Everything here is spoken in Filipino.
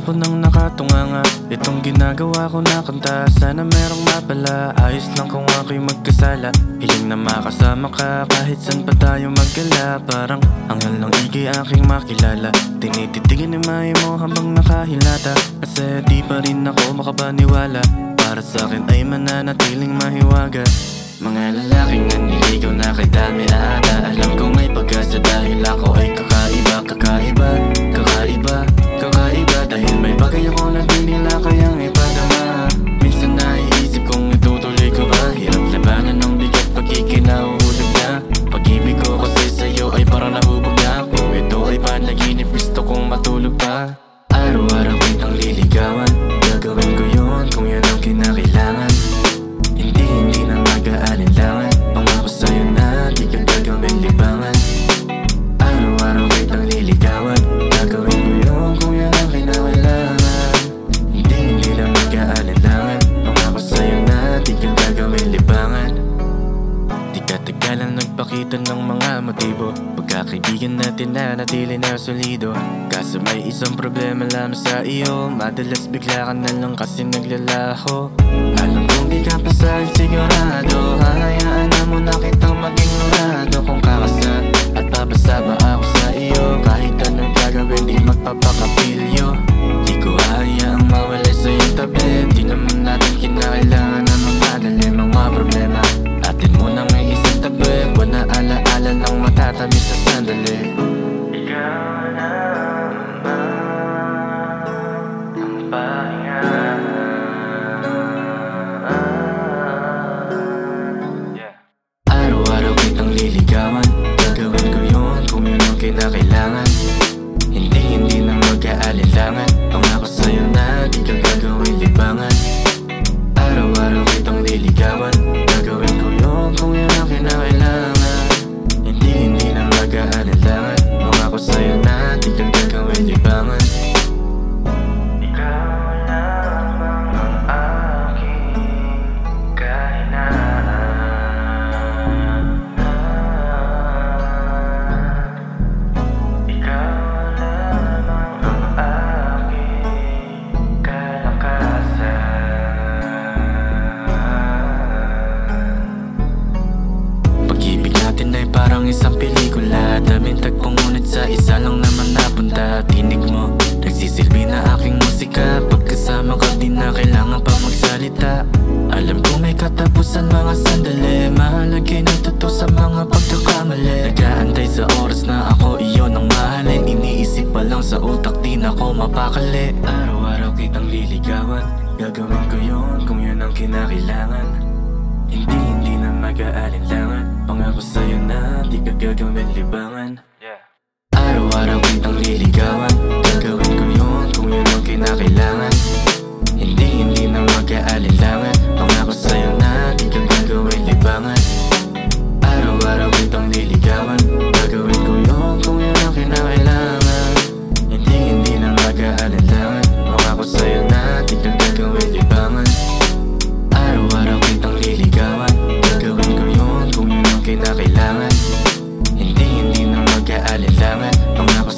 hapon nang nakatunganga. Itong ginagawa ko na kanta, sana merong mapala. Ayos lang kung ako'y magkasala. Hiling na makasama ka kahit saan pa tayo maggala. Parang anghel ng igay aking makilala. Tinititigan ni May mo habang nakahilata. Kasi di pa rin ako makapaniwala. Para sa'kin ay mananatiling mahiwaga. Mga lalaking naniligaw na kay dami ata. Alam ko may pag-asa dahil ako ay kakaiba. Kakaiba, kakaiba, kakaiba. Dahil may bagay ako na di nila kayang ipadama. Minsan naiisip kong itutuloy ko ba. Hirap labanan ng bigat pag ikinahuhulog na. Pag-ibig ko kasi sa'yo ay parang nahubog na. Kung ito ay panaginip gusto kong matulog pa. Araw-araw kitang liligawan. Gagawin ko yun kung yun ang kinakailangan. Hindi na mag-aalinlangan. Pangako sa'yo na di ka gagawin libangan. Araw-araw kitang liligawan. Gagawin ko yun kung yun ang kinakailangan. Hindi na mag-aalinlangan. Pangako sa'yo na di ka gagawin libangan. Di ka tagalan nagpakita ng mga motibo. Pagkakaibigan natin na natili na solido. Kaso may isang problema lamang sa iyo. Madalas bigla ka na lang kasi naglalaho. Alam kong di ka pa sa'kin sigurado. Hahayaan na muna kitang maging urado. Kung kakasa at papasa ba ako sa iyo. Kahit anong gagawin di magpapakapilyo. Di ko hahayaang mawala sa iyong tabi. Di naman natin kinakailangan na magmadali mga problema. Atin mo na may isang tabi. Buwan na alaala ng matatabi sa sandali. Ikaw na ang pahinga. Araw-araw kitang liligawan. Gagawin ko yun kung yun ang kinakailangan. Hindi na mag-aalinlangan. Pangako sa'yo na di ka gagawin libangan. Araw-araw kitang liligawan. Gagawin ko yun kung yun ang kinakailangan. Hindi na mag-aalinlangan. Pangako sa'yo na di ka gagawin libangan. Ikaw lamang ang aking kahinaan. Ikaw lamang ang aking kalakasan. Pag-ibig natin ay parang isang pelikula. Daming tagpong ngunit sa isa lang naman napunta. Tinig mo, nagsisilbi na aking musika. Pagkasama ka di na kailangan pa magsalita. Alam ko may katapusan mga sandali. Mahalagay na totoo sa mga pagkakamali. Nag-aantay sa oras na ako iyon ang mahalin. Iniisip pa lang sa utak di na ako mapakali. Araw-araw kitang liligawan. Gagawin ko yun kung yun ang kinakailangan. Hindi na mag-aalinlangan. Pangako sa'yo na di ka gagawin libangan. Araw-araw kitang liligawan. Gagawin ko yun kung yun ang kinakailangan. Hindi na mag-aalinlangan. Pangako sa'yo na di ka gagawin libangan. Araw-araw kitang liligawan. Gagawin ko yun kung yun ang kinakailangan. Hindi na mag-aalinlangan. Pangako sa'yo na di ka gagawin libangan. Araw-araw kitang liligawan. Gagawin ko yun kung yun ang kinakailangan. Hindi na mag-aalinlangan. Pangako